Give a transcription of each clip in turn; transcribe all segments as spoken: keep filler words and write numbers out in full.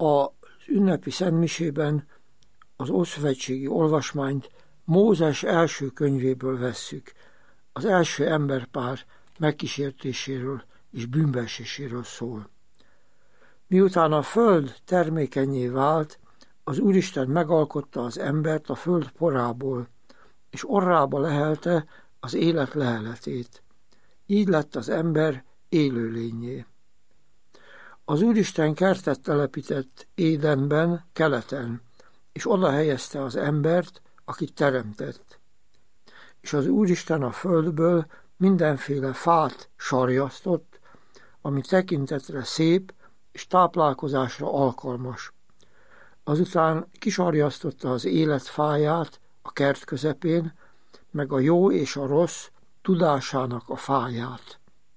Az ünnepi szentmisében az ószövetségi olvasmányt Mózes első könyvéből vesszük. Az első emberpár megkísértéséről és bűnbeeséséről szól. Miután a föld termékenyé vált, az Úristen megalkotta az embert a föld porából, és orrába lehelte az élet leheletét. Így lett az ember élőlényé. Az Úristen kertet telepített Édenben, keleten, és oda helyezte az embert, akit teremtett. És az Úristen a földből mindenféle fát sarjasztott, ami tekintetre szép és táplálkozásra alkalmas. Azután kisarjasztotta az élet fáját a kert közepén, meg a jó és a rossz tudásának a fáját.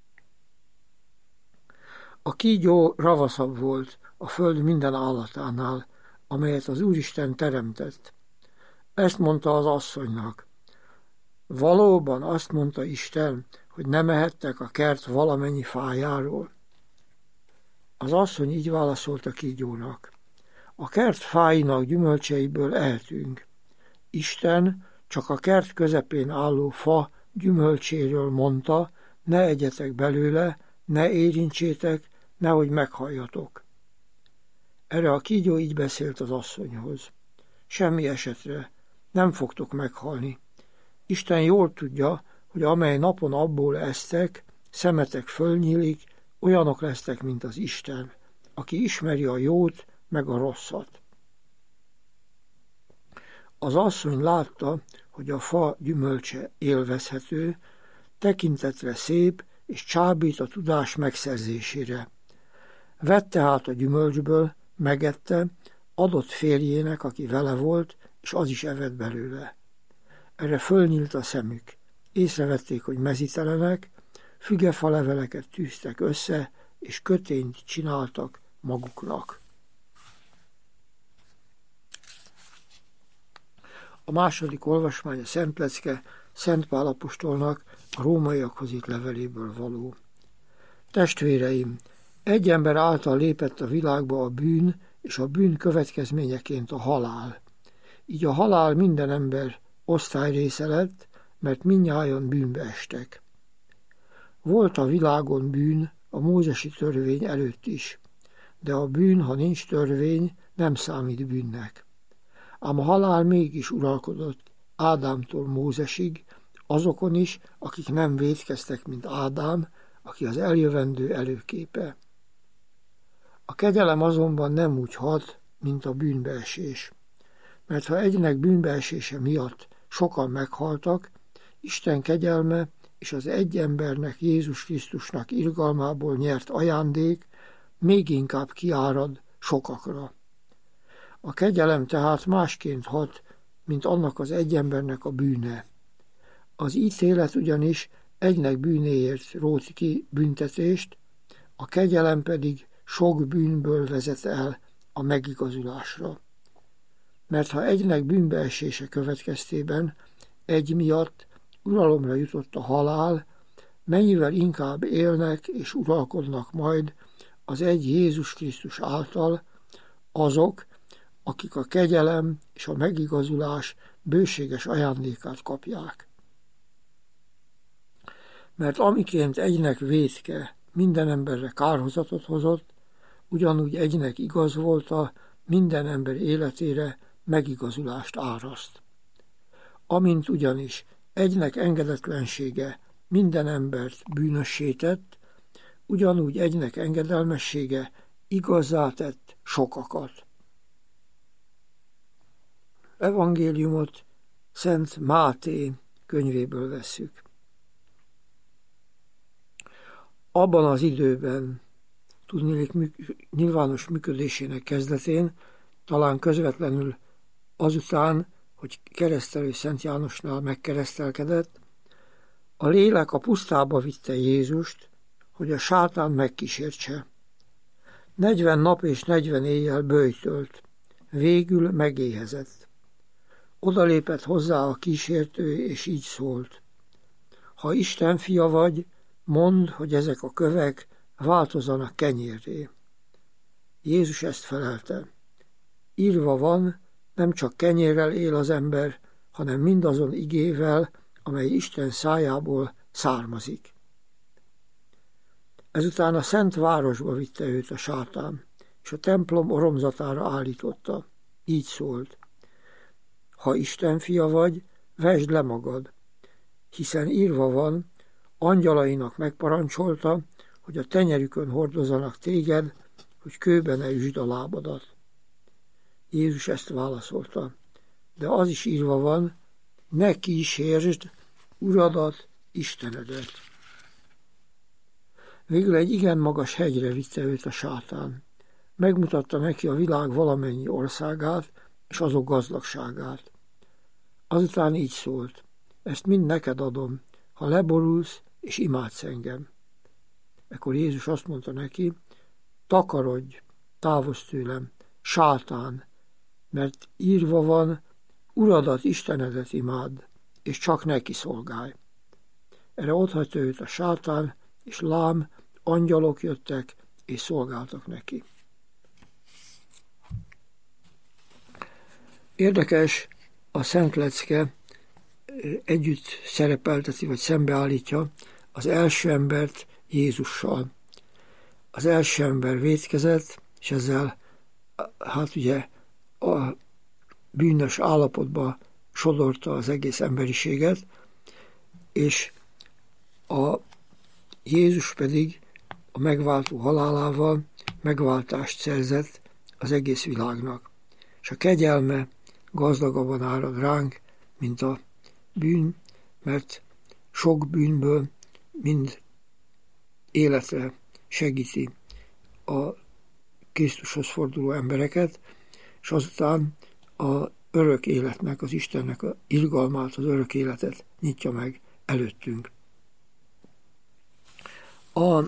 A kígyó ravaszabb volt a föld minden állatánál, amelyet az Úristen teremtett. Ezt mondta az asszonynak. Valóban azt mondta Isten, hogy nem ehettek a kert valamennyi fájáról? Az asszony így válaszolt a kígyónak. A kert fáinak gyümölcseiből ehetünk. Isten csak a kert közepén álló fa gyümölcséről mondta, ne egyetek belőle, ne érintsétek, nehogy meghalljatok. Erre a kígyó így beszélt az asszonyhoz. Semmi esetre, nem fogtok meghalni. Isten jól tudja, hogy amely napon abból esztek, szemetek fölnyílik, olyanok lesztek, mint az Isten, aki ismeri a jót, meg a rosszat. Az asszony látta, hogy a fa gyümölcse élvezhető, tekintetre szép, és csábít a tudás megszerzésére. Vette hát a gyümölcsből, megette, adott férjének, aki vele volt, és az is evett belőle. Erre fölnyílt a szemük. Észrevették, hogy mezítelenek, fügefa leveleket tűztek össze, és kötényt csináltak maguknak. A második olvasmány a Szentlecke Szent Pál apostolnak a rómaiakhoz írt leveléből való. Testvéreim, egy ember által lépett a világba a bűn, és a bűn következményeként a halál. Így a halál minden ember osztályrésze lett, mert mindnyájan bűnbe estek. Volt a világon bűn a mózesi törvény előtt is, de a bűn, ha nincs törvény, nem számít bűnnek. Ám a halál mégis uralkodott Ádámtól Mózesig, azokon is, akik nem vétkeztek, mint Ádám, aki az eljövendő előképe. A kegyelem azonban nem úgy hat, mint a bűnbeesés. Mert ha egynek bűnbeesése miatt sokan meghaltak, Isten kegyelme és az egy embernek, Jézus Krisztusnak irgalmából nyert ajándék még inkább kiárad sokakra. A kegyelem tehát másként hat, mint annak az egy embernek a bűne. Az ítélet ugyanis egynek bűnéért rót ki büntetést, a kegyelem pedig sok bűnből vezet el a megigazulásra. Mert ha egynek bűnbeesése következtében egy miatt uralomra jutott a halál, mennyivel inkább élnek és uralkodnak majd az egy Jézus Krisztus által azok, akik a kegyelem és a megigazulás bőséges ajándékát kapják. Mert amiként egynek vétke minden emberre kárhozatot hozott, ugyanúgy egynek igaz volta minden ember életére megigazulást áraszt. Amint ugyanis egynek engedetlensége minden embert bűnössé tett, ugyanúgy egynek engedelmessége igazzá tett sokakat. Evangéliumot Szent Máté könyvéből vesszük. Abban az időben, tudniillik nyilvános működésének kezdetén, talán közvetlenül azután, hogy keresztelő Szent Jánosnál megkeresztelkedett, a lélek a pusztába vitte Jézust, hogy a sátán megkísértse. Negyven nap és negyven éjjel böjtölt, végül megéhezett. Odalépett hozzá a kísértő, és így szólt. Ha Isten fia vagy, mondd, hogy ezek a kövek változzanak kenyérré. Jézus ezt felelte: írva van, nem csak kenyérrel él az ember, hanem mindazon igével, amely Isten szájából származik. Ezután a szent városba vitte őt a sátán, és a templom oromzatára állította. Így szólt: ha Isten fia vagy, vesd le magad, hiszen írva van, angyalainak megparancsolta, hogy a tenyerükön hordozzanak téged, hogy kőbe ne üsd a lábadat. Jézus ezt válaszolta: de az is írva van, ne kísérsd Uradat, Istenedet. Végül egy igen magas hegyre vitte őt a sátán. Megmutatta neki a világ valamennyi országát és azok gazdagságát. Azután így szólt: ezt mind neked adom, ha leborulsz és imádsz engem. Ekkor Jézus azt mondta neki: takarodj, távozz tőlem, sátán, mert írva van, Uradat, Istenedet imádd, és csak neki szolgálj. Erre otthagyta őt a sátán, és lám, angyalok jöttek, és szolgáltak neki. Érdekes, a Szent Lecke együtt szerepelteti, vagy szembeállítja az első embert Jézussal. Az első ember vétkezett, és ezzel hát ugye a bűnös állapotba sodorta az egész emberiséget, és a Jézus pedig a megváltó halálával megváltást szerzett az egész világnak. És a kegyelme gazdagabban árad ránk, mint a bűn, mert sok bűnből mind életre segíti a Krisztushoz forduló embereket, és azután a örök életnek, az Istennek a irgalmát, az örök életet nyitja meg előttünk. A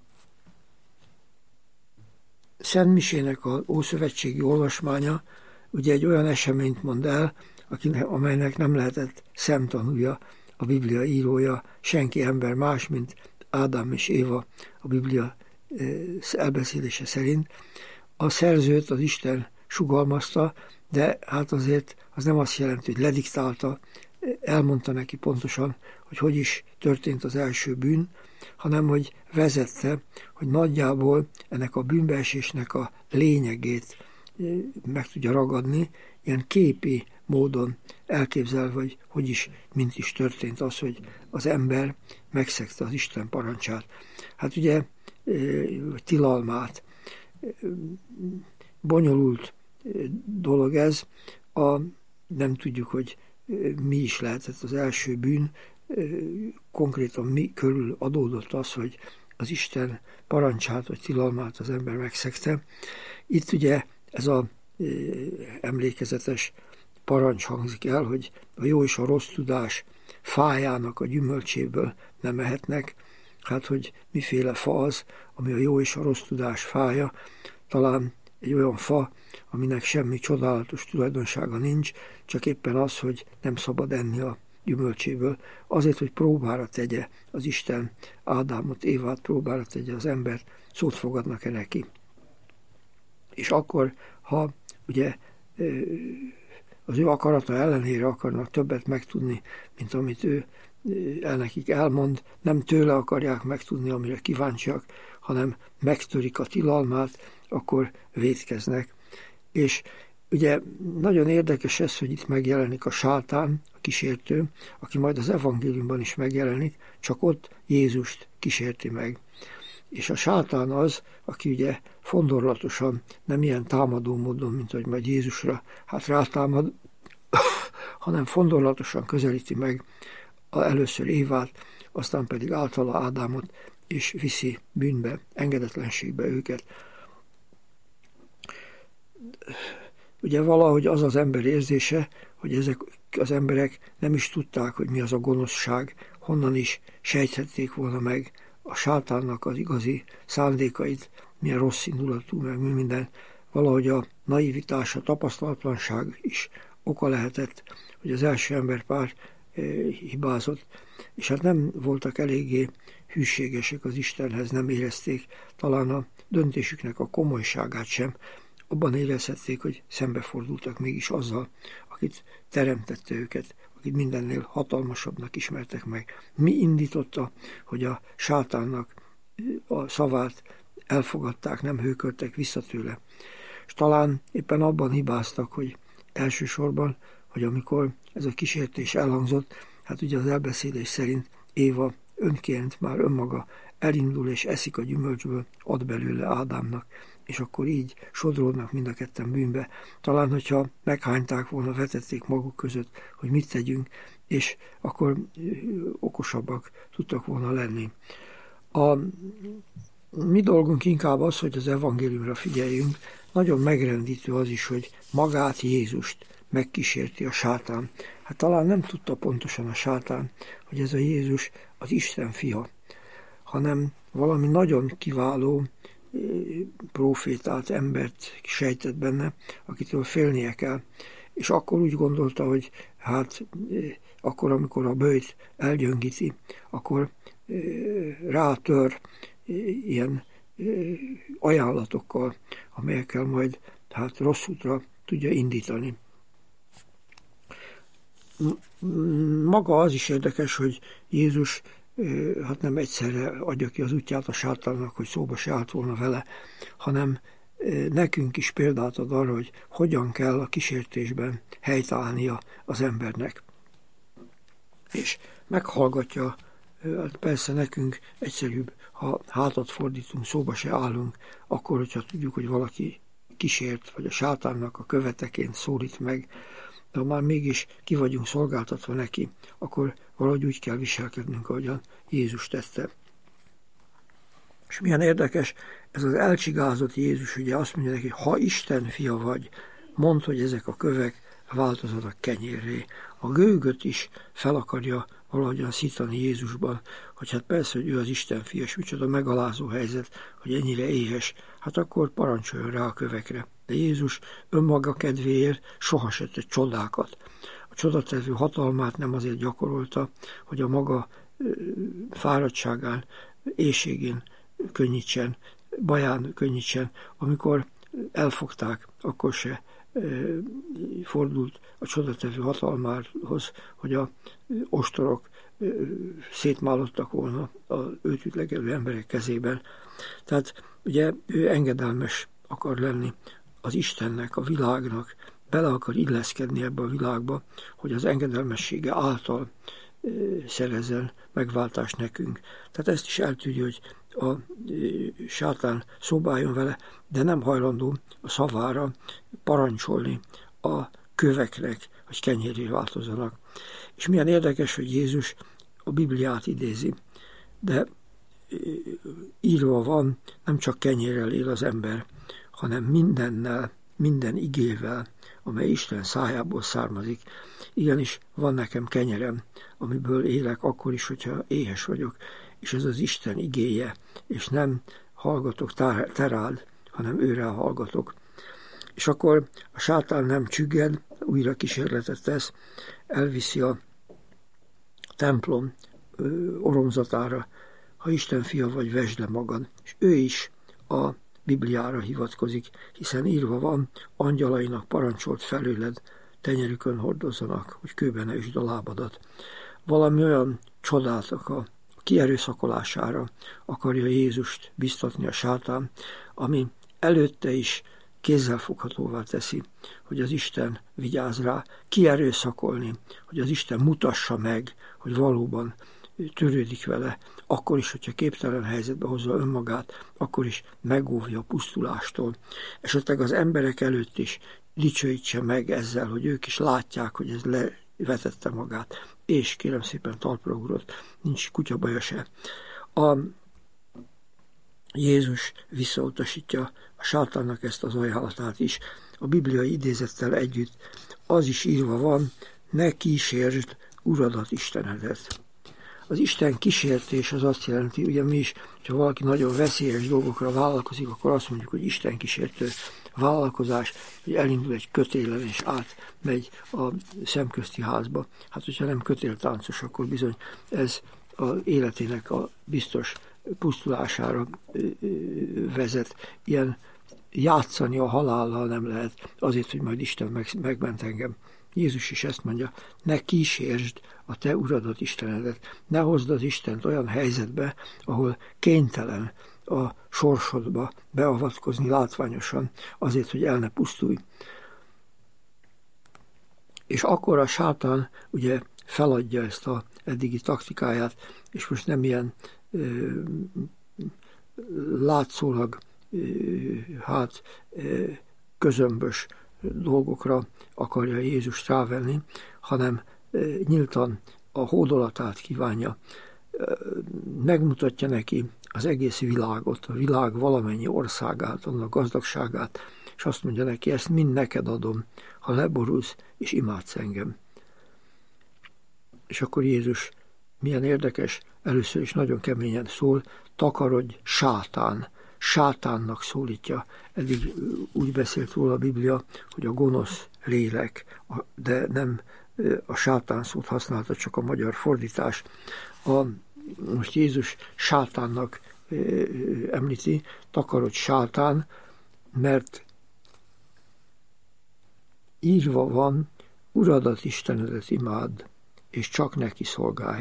Szent Misének az ószövetségi olvasmánya ugye egy olyan eseményt mond el, akinek, amelynek nem lehetett szemtanúja a Biblia írója, senki ember más, mint Ádám és Éva a Biblia elbeszélése szerint. A szerzőt az Isten sugalmazta, de hát azért az nem azt jelenti, hogy lediktálta, elmondta neki pontosan, hogy hogy is történt az első bűn, hanem hogy vezette, hogy nagyjából ennek a bűnbeesésnek a lényegét meg tudja ragadni, ilyen képi módon elképzelve, hogy hogy is, mint is történt az, hogy az ember megszegte az Isten parancsát. Hát ugye, vagy tilalmát, bonyolult dolog ez, a, nem tudjuk, hogy mi is lehetett az első bűn, konkrétan mi körül adódott az, hogy az Isten parancsát vagy tilalmát az ember megszegte. Itt ugye ez a emlékezetes parancs hangzik el, hogy a jó és a rossz tudás fájának a gyümölcséből nem ehetnek. Hát, hogy miféle fa az, ami a jó és a rossz tudás fája, talán egy olyan fa, aminek semmi csodálatos tulajdonsága nincs, csak éppen az, hogy nem szabad enni a gyümölcséből, azért, hogy próbára tegye az Isten Ádámot, Évát, próbára tegye az embert, szót fogadnak-e neki. És akkor, ha ugye az ő akarata ellenére akarnak többet megtudni, mint amit ő el nekik elmond, nem tőle akarják megtudni, amire kíváncsiak, hanem megtörik a tilalmát, akkor vétkeznek. És ugye nagyon érdekes ez, hogy itt megjelenik a sátán, a kísértő, aki majd az evangéliumban is megjelenik, csak ott Jézust kísérti meg. És a sátán az, aki ugye fondorlatosan, nem ilyen támadó módon, mint hogy majd Jézusra hát rátámad, hanem fondorlatosan közelíti meg a, először Évát, aztán pedig általa Ádámot, és viszi bűnbe, engedetlenségbe őket. Ugye valahogy az az ember érzése, hogy ezek az emberek nem is tudták, hogy mi az a gonoszság, honnan is sejthették volna meg a sátánnak az igazi szándékait, milyen rossz indulatú, meg mi minden. Valahogy a naivitás, a tapasztalatlanság is oka lehetett, hogy az első emberpár e, hibázott, és hát nem voltak eléggé hűségesek az Istenhez, nem érezték talán a döntésüknek a komolyságát sem, abban érezhették, hogy szembefordultak mégis azzal, akit teremtette őket, akit mindennél hatalmasabbnak ismertek meg. Mi indította, hogy a sátánnak a szavát elfogadták, nem hőköltek vissza tőle. És talán éppen abban hibáztak, hogy elsősorban, hogy amikor ez a kísértés elhangzott, hát ugye az elbeszélés szerint Éva önként már önmaga elindul és eszik a gyümölcsből, ad belőle Ádámnak, és akkor így sodródnak mind a ketten bűnbe. Talán, hogyha meghányták volna, vetették maguk között, hogy mit tegyünk, és akkor okosabbak tudtak volna lenni. A mi dolgunk inkább az, hogy az evangéliumra figyeljünk. Nagyon megrendítő az is, hogy magát, Jézust megkísérti a sátán. Hát talán nem tudta pontosan a sátán, hogy ez a Jézus az Isten fia, hanem valami nagyon kiváló prófétát, embert sejtett benne, akitől félnie kell. És akkor úgy gondolta, hogy hát akkor, amikor a böjt elgyöngíti, akkor rátör ilyen ajánlatokkal, amelyekkel majd hát rossz útra tudja indítani. Maga az is érdekes, hogy Jézus hát nem egyszerre adja ki az útját a sátánnak, hogy szóba se állt volna vele, hanem nekünk is példát ad arra, hogy hogyan kell a kísértésben helytállnia az embernek. És meghallgatja, hát persze nekünk egyszerűbb, ha hátat fordítunk, szóba se állunk, akkor, hogyha tudjuk, hogy valaki kísért, vagy a sátánnak a követeként szólít meg, de ha már mégis ki vagyunk szolgáltatva neki, akkor valahogy úgy kell viselkednünk, ahogyan Jézus tette. És milyen érdekes, ez az elcsigázott Jézus ugye azt mondja neki, ha Isten fia vagy, mondd, hogy ezek a kövek változzanak kenyérré. A gőgöt is fel akarja valahogyan szítani Jézusban, hogy hát persze, hogy ő az Isten fia, és micsoda megalázó helyzet, hogy ennyire éhes, hát akkor parancsoljon rá a kövekre. De Jézus önmaga kedvéért soha se tett csodákat. A csodatevő hatalmát nem azért gyakorolta, hogy a maga fáradtságán, éhségén könnyítsen, baján könnyítsen. Amikor elfogták, akkor se fordult a csodatevő hatalmához, hogy a ostorok szétmálottak volna az őt ütlegelő emberek kezében. Tehát ugye ő engedelmes akar lenni az Istennek, a világnak, bele akar illeszkedni ebbe a világba, hogy az engedelmessége által szerezzen megváltást nekünk. Tehát ezt is eltűri, hogy a sátán szóba álljon vele, de nem hajlandó a szavára parancsolni a köveknek, hogy kenyérré változzanak. És milyen érdekes, hogy Jézus a Bibliát idézi, de írva van, nem csak kenyérrel él az ember, hanem mindennel, minden igével, amely Isten szájából származik. Igenis, van nekem kenyerem, amiből élek akkor is, hogyha éhes vagyok, és ez az Isten igéje, és nem hallgatok terád, hanem őre hallgatok. És akkor a sátán nem csügged, újra kísérletet tesz, elviszi a templom oromzatára, ha Isten fia vagy, vesd le magad. És ő is a Bibliára hivatkozik, hiszen írva van, angyalainak parancsolt felőled, tenyerükön hordozzanak, hogy kőben ne üsd a lábadat. Valami olyan csodát a kierőszakolására akarja Jézust biztatni a sátán, ami előtte is kézzelfoghatóvá teszi, hogy az Isten vigyáz rá, kierőszakolni, hogy az Isten mutassa meg, hogy valóban törődik vele, akkor is, hogyha képtelen helyzetbe hozza önmagát, akkor is megóvja a pusztulástól. Esetleg az emberek előtt is dicsőítse meg ezzel, hogy ők is látják, hogy ez levetette magát, és kérem szépen talpra ugrott, nincs kutyabaja se. A Jézus visszautasítja a sátánnak ezt az ajánlatát is, a bibliai idézettel együtt. Az is írva van, ne kísértsd Uradat, Istenedet. Az Isten kísértés az azt jelenti, ugye mi is, ha valaki nagyon veszélyes dolgokra vállalkozik, akkor azt mondjuk, hogy Isten kísértő vállalkozás, hogy elindul egy kötélen és átmegy a szemközti házba. Hát, hogyha nem kötéltáncos, akkor bizony ez az életének a biztos pusztulására vezet. Ilyen játszani a halállal nem lehet, azért, hogy majd Isten meg, megment engem. Jézus is ezt mondja, ne kísérsd a te uradat, Istenedet, ne hozd az Istent olyan helyzetbe, ahol kénytelen a sorsodba beavatkozni látványosan, azért, hogy el ne pusztulj. És akkor a sátán ugye feladja ezt a eddigi taktikáját, és most nem ilyen ö, látszólag ö, hát ö, közömbös dolgokra akarja Jézust rávenni, hanem ö, nyíltan a hódolatát kívánja. Ö, megmutatja neki az egész világot, a világ valamennyi országát, annak gazdagságát, és azt mondja neki, ezt mind neked adom, ha leborulsz és imádsz engem. És akkor Jézus milyen érdekes, először is nagyon keményen szól, takarodj, sátán, sátánnak szólítja. Eddig úgy beszélt róla a Biblia, hogy a gonosz lélek, de nem a sátán szót használta, csak a magyar fordítás. A, most Jézus sátánnak említi, takarodj, sátán, mert írva van, uradat, Istenedet imádd, és csak neki szolgálj.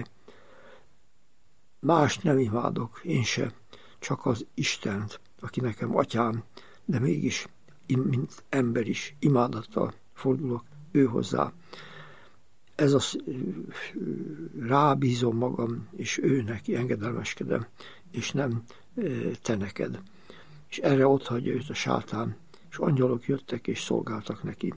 Mást nem imádok, én se, csak az Istent, aki nekem atyám, de mégis, mint ember is, imádattal fordulok ő hozzá. Ez az, rábízom magam, és ő neki engedelmeskedem, és nem te neked. És erre otthagyja őt a sátán, és angyalok jöttek és szolgáltak neki.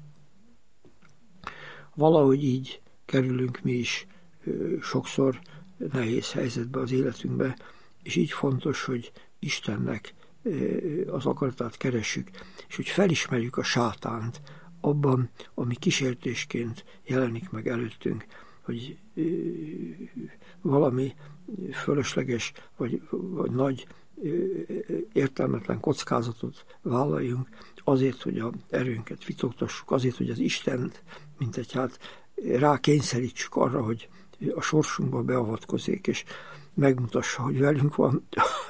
Valahogy így kerülünk mi is sokszor nehéz helyzetbe az életünkbe, és így fontos, hogy Istennek az akaratát keressük, és hogy felismerjük a sátánt abban, ami kísértésként jelenik meg előttünk, hogy valami fölösleges, vagy, vagy nagy értelmetlen kockázatot vállaljunk, azért, hogy az erőnket fitoktassuk, azért, hogy az Istent, mint egy hát rákényszerítsük arra, hogy a sorsunkba beavatkozzék, és megmutassa, hogy velünk van.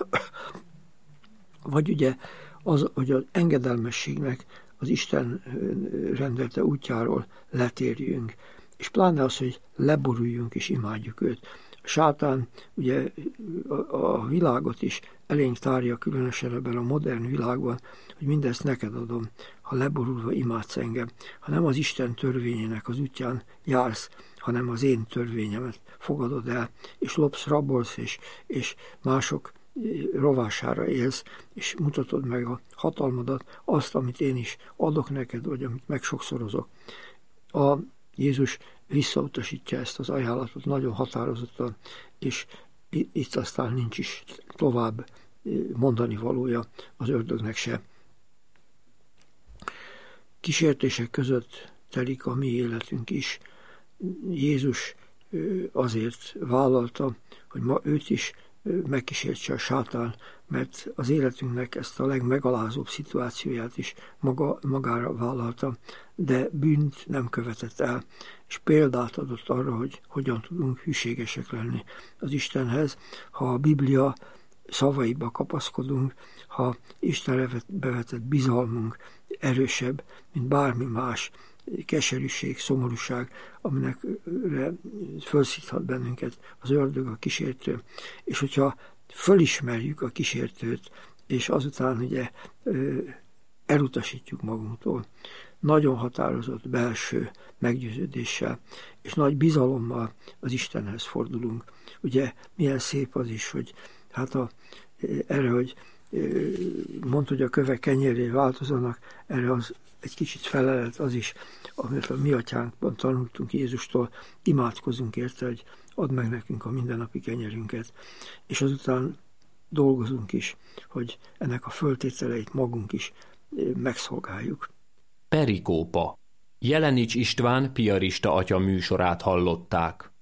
Vagy ugye az, hogy az engedelmességnek az Isten rendelte útjáról letérjünk, és pláne az, hogy leboruljunk és imádjuk őt. A sátán ugye a, a világot is elénk tárja, különösen ebben a modern világban, hogy mindezt neked adom, ha leborulva imádsz engem, ha nem az Isten törvényének az útján jársz, hanem az én törvényemet fogadod el, és lopsz, rabolsz, és, és mások rovására élsz, és mutatod meg a hatalmadat, azt, amit én is adok neked, vagy amit megsokszorozok. A Jézus visszautasítja ezt az ajánlatot nagyon határozottan, és itt aztán nincs is tovább mondani valója az ördögnek se. Kísértések között telik a mi életünk is. Jézus azért vállalta, hogy ma őt is megkísértse a sátán, mert az életünknek ezt a legmegalázóbb szituációját is maga, magára vállalta, de bűnt nem követett el, és példát adott arra, hogy hogyan tudunk hűségesek lenni az Istenhez, ha a Biblia szavaiba kapaszkodunk, ha Istenre bevetett bizalmunk erősebb, mint bármi más keserűség, szomorúság, aminek felszíthat bennünket az ördög, a kísértő. És hogyha fölismerjük a kísértőt, és azután ugye elutasítjuk magunktól, nagyon határozott belső meggyőződéssel, és nagy bizalommal az Istenhez fordulunk. Ugye milyen szép az is, hogy hát a, erre, hogy mondd, hogy a kövek kenyérré változanak, erre az egy kicsit felelet az is, amit a mi atyánkban tanultunk Jézustól, imádkozzunk érte, hogy add meg nekünk a mindennapi kenyerünket, és azután dolgozunk is, hogy ennek a föltételeit magunk is megszolgáljuk. Perikópa. Jelenics István piarista atya műsorát hallották.